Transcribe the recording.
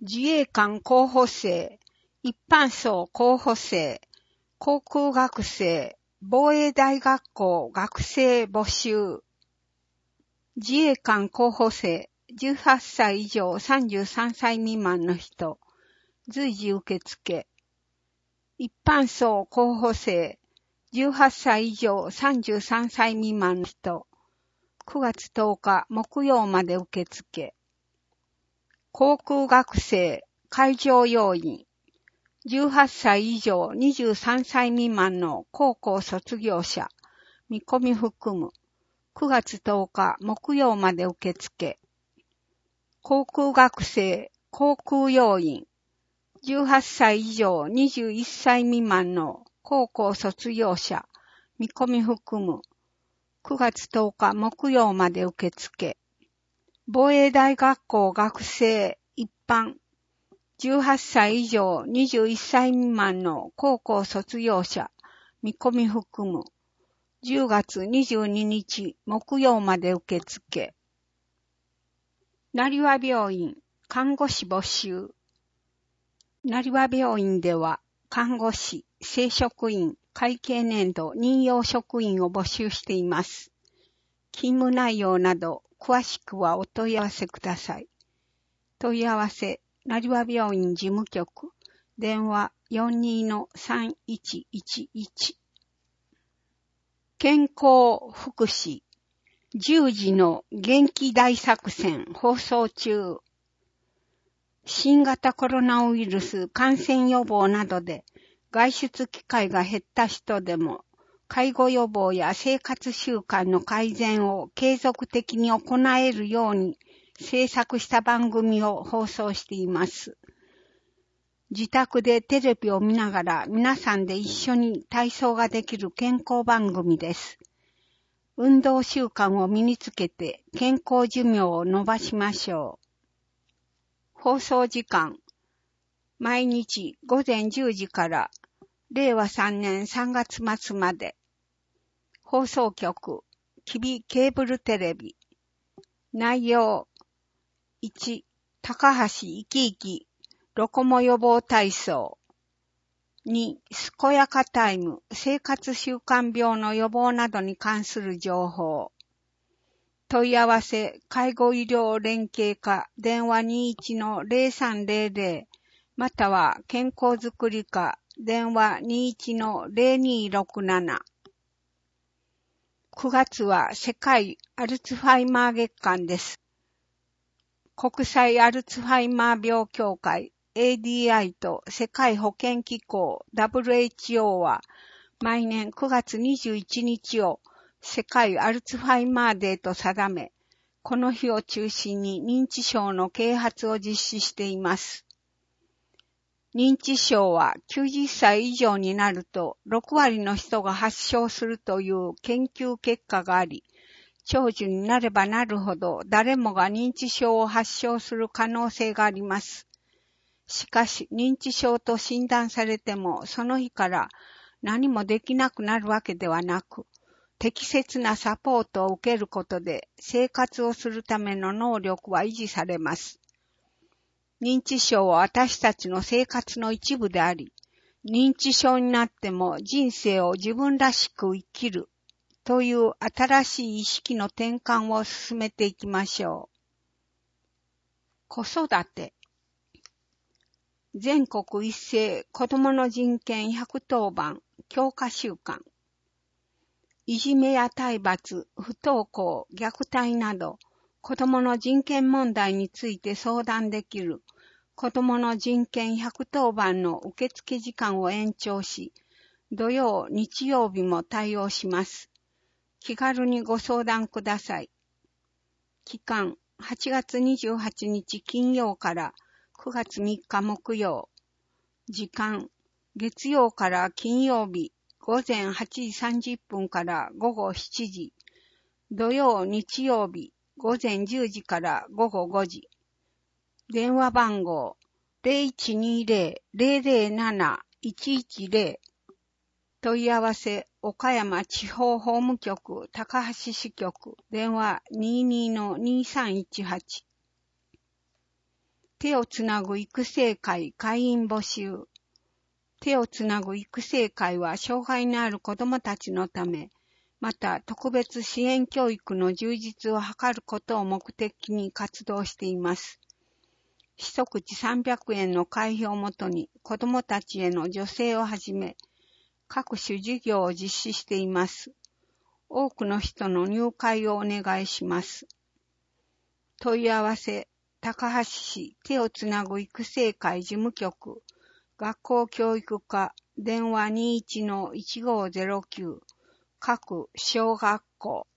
自衛官候補生、一般層候補生、航空学生、防衛大学校学生募集。自衛官候補生、18歳以上33歳未満の人、随時受付。一般層候補生、18歳以上33歳未満の人、9月10日木曜まで受付。航空学生、海上要員、18歳以上23歳未満の高校卒業者、見込み含む、9月10日木曜まで受付。航空学生、航空要員、18歳以上21歳未満の高校卒業者、見込み含む、9月10日木曜まで受付。防衛大学校学生一般、18歳以上21歳未満の高校卒業者、見込み含む、10月22日木曜まで受付。成和病院、看護師募集。成和病院では、看護師、正職員、会計年度任用職員を募集しています。勤務内容など、詳しくはお問い合わせください。問い合わせ、成和病院事務局、電話 42-3111。健康福祉、10時の元気大作戦放送中。新型コロナウイルス感染予防などで外出機会が減った人でも、介護予防や生活習慣の改善を継続的に行えるように制作した番組を放送しています。自宅でテレビを見ながら皆さんで一緒に体操ができる健康番組です。運動習慣を身につけて健康寿命を伸ばしましょう。放送時間、毎日午前10時から令和3年3月末まで。放送局、きびケーブルテレビ。内容、1、高橋生き生き、ロコモ予防体操。2、健やかタイム、生活習慣病の予防などに関する情報。問い合わせ、介護医療連携課、電話 21-0300、または健康づくり課、電話 21-0267。9月は世界アルツハイマー月間です。国際アルツハイマー病協会 ADI と世界保健機構 WHO は毎年9月21日を世界アルツハイマーデーと定め、この日を中心に認知症の啓発を実施しています。認知症は90歳以上になると6割の人が発症するという研究結果があり、長寿になればなるほど誰もが認知症を発症する可能性があります。しかし認知症と診断されてもその日から何もできなくなるわけではなく、適切なサポートを受けることで生活をするための能力は維持されます。認知症は私たちの生活の一部であり、認知症になっても人生を自分らしく生きるという新しい意識の転換を進めていきましょう。子育て。全国一斉子どもの人権110番強化週間。いじめや体罰、不登校、虐待など、子どもの人権問題について相談できる子どもの人権110番の受付時間を延長し、土曜、日曜日も対応します。気軽にご相談ください。期間、8月28日金曜から9月3日木曜。時間、月曜から金曜日、午前8時30分から午後7時。土曜、日曜日、午前10時から午後5時。電話番号 0120-007-110。問い合わせ、岡山地方法務局高橋支局電話 22-2318。 手をつなぐ育成会会員募集。手をつなぐ育成会は障害のある子どもたちのため、また特別支援教育の充実を図ることを目的に活動しています。一口300円の会費をもとに子どもたちへの助成をはじめ、各種授業を実施しています。多くの人の入会をお願いします。問い合わせ、高橋市手をつなぐ育成会事務局、学校教育課、電話 21-1509、各小学校。